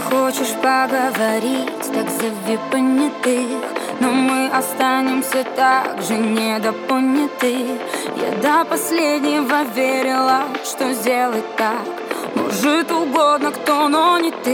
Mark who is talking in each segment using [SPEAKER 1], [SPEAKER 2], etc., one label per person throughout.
[SPEAKER 1] хочешь поговорить, так зови понятых. Но мы останемся так же недопоняты. Я до последнего верила, что сделать так может угодно кто, но не ты.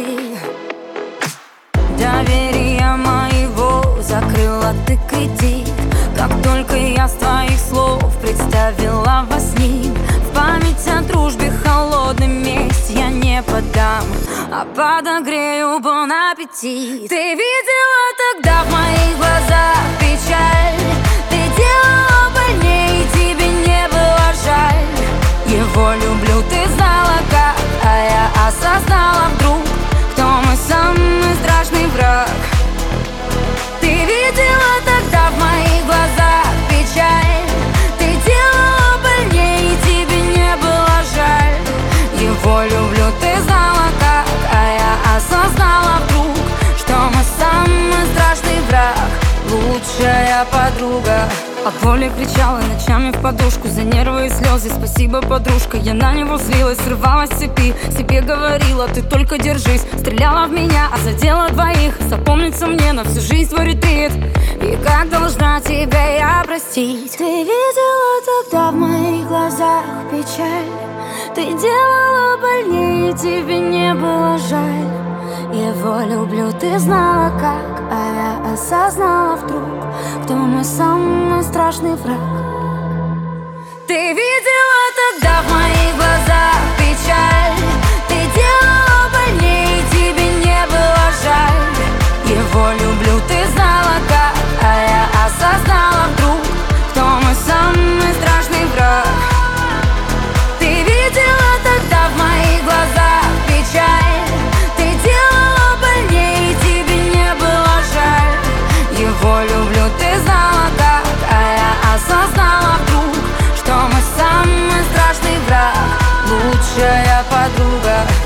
[SPEAKER 1] Доверия моего закрыла ты кредит. Как только я с твоих слов представила вас с ним, в память о дружбе холодный месть я не подам, а подогрею бон аппетит. Ты видела тогда в моих глазах печаль, ты делала больнее, и тебе не было жаль. Его люблю, ты знала как, а я осознала вдруг, кто мой самый страшный враг. Ты видела тогда в моих глазах печаль, ты делала больнее, и тебе не было жаль. Его люблю, ты знала как, а я осознала вдруг, что мой самый страшный враг, лучшая подруга. От боли кричала ночами в подушку, за нервы и слезы спасибо, подружка. Я на него злилась, срывалась с цепи, себе говорила, ты только держись. Стреляла в меня, а задела двоих. Запомнится мне на всю жизнь твой ретрит. И как должна тебя я простить?
[SPEAKER 2] Ты видела тогда в моих глазах печаль, ты делала больнее, тебе не было жаль. Его люблю, ты знала как, а я осознала вдруг, кто мой самый страшный враг.
[SPEAKER 1] Ты видела тогда в моих глазах печаль, ты делала больнее, и тебе не было жаль. Его люблю, ты знала как, а я осознала вдруг, кто мой самый страшный враг. Ты видела тогда в моих глазах печаль, ты делала больнее, и тебе не было жаль. Его люблю, ты знала как, а я осознала вдруг, что мой самый страшный враг, лучшая подруга.